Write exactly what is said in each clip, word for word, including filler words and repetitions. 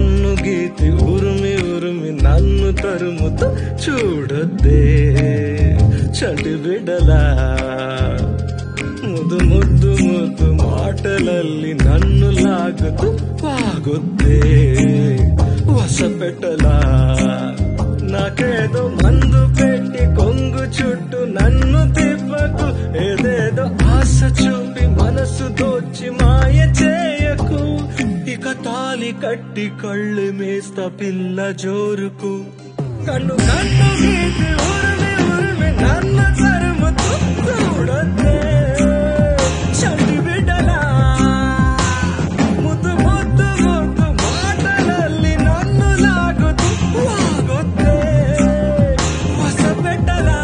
కన్ను గీతి ఉరుమి ఉరుమి నన్ను తరుముతూ చూడొద్దే చంటి బిడ్డలా ముద్దు ముద్దు ముద్దు మాటలಲ್ಲಿ నన్ను లాగుతూ వాగొద్దే వసపెట్టలా నాకేదో మందు పెట్టి కొంగు చుట్టూ నన్ను తిప్పకు ఏదేదో ఆశ చూపి మనసు దోచి మాయ చేయకు ఇక తాలి కట్టి కళ్ళు మేస్తా పిల్ల జోరుకు కన్ను కన్ను గీతి ఉరిమి ఉరిమి నన్ను తరుముతూ చూడొద్దే చంటి బిడ్డలా ముద్దు ముద్దు ముద్దు మాటలಲ್ಲಿ నన్ను లాగుతూ వాగొద్దే వసపెట్టలా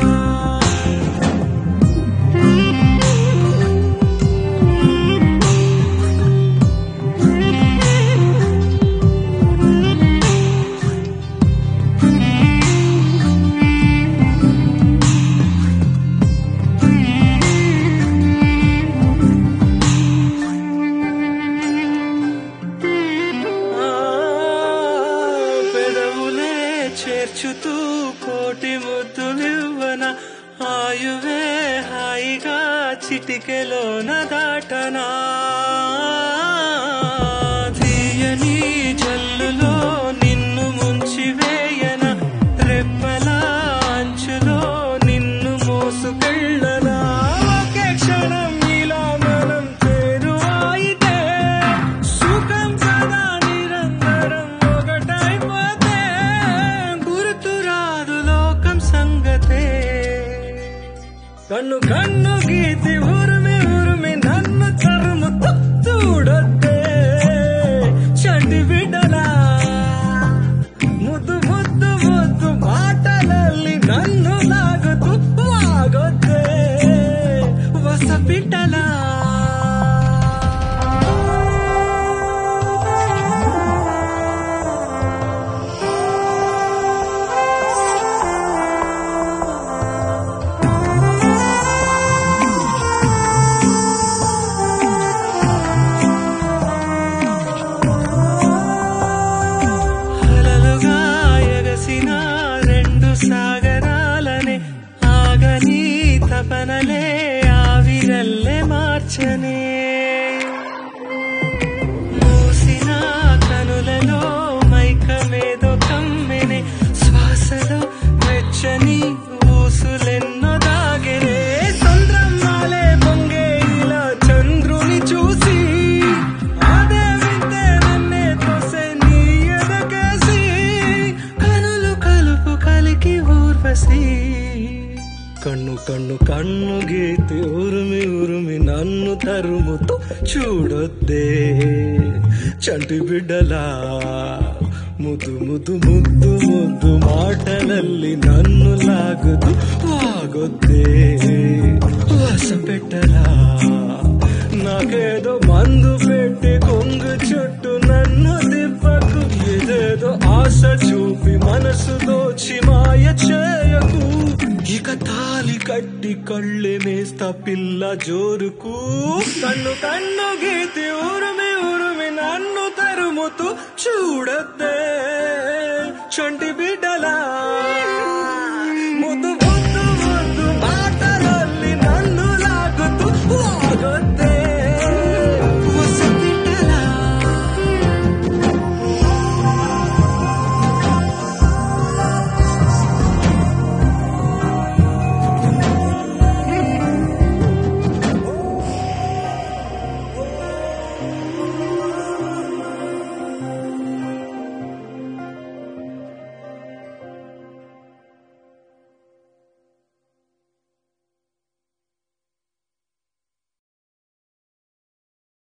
చేర్చుతూ కోటి ముద్దులివ్వన ఆయువే హాయిగా చిటికెలోన దాటనా తీయని జల్లులో నిన్ను ముంచి వేయన రెప్పల అంచులో నిన్ను మోసుకెళ్ళనా ఒకే క్షణం ఇలా మనం చేరువాయితే సుఖం సదా నిరంతరం ఒకటైపోతే సంగతే కన్ను కన్ను గీతి ఉరిమి ఉరిమి నన్ను తరుముతూ చూడొద్దే చంటి బిడ్డలా ముద్దు ముద్దు ముద్దు మాటలಲ್ಲಿ నన్ను లాగుతూ వాగొద్దే వసపిట్టలా సాగరాలనే ఆగని తపనలే ఆవిరల్లే మార్చనే మూసిన కనులలో మైకమేదో కమ్మెనే శ్వాసలో వెచ్చని ఊసులెన్నో దాగెనే సంద్రమ్మాలే పొంగే ఇలా చంద్రుని చూసి అదే వింటే నన్నే తోసే నీ ఎదకేసి కనులు కలుపు కలికి ఊర్వశి కన్ను కన్ను కన్ను గీతి ఉరిమి ఉరిమి నన్ను తరుముతూ చూడొద్దే చంటి బిడ్డలా ముద్దు ముద్దు ముద్దు ముద్దు మాటలಲ್ಲಿ నన్ను లాగుతూ వాగొద్దే వసపెట్టలా నాకేదో మందు పెట్టి కొంగు చుట్టూ నన్ను తిప్పకు ఏదేదో ఆశ చూపి మనసు దోచి మాయ చేయకు ఇక తాలి కట్టి కళ్ళే మేస్తా పిల్ల జోరుకు కన్ను కన్ను గీతి ఉరిమి ఉరిమి నన్ను తరుముతూ చూడొద్దే చంటి బిడ్డలా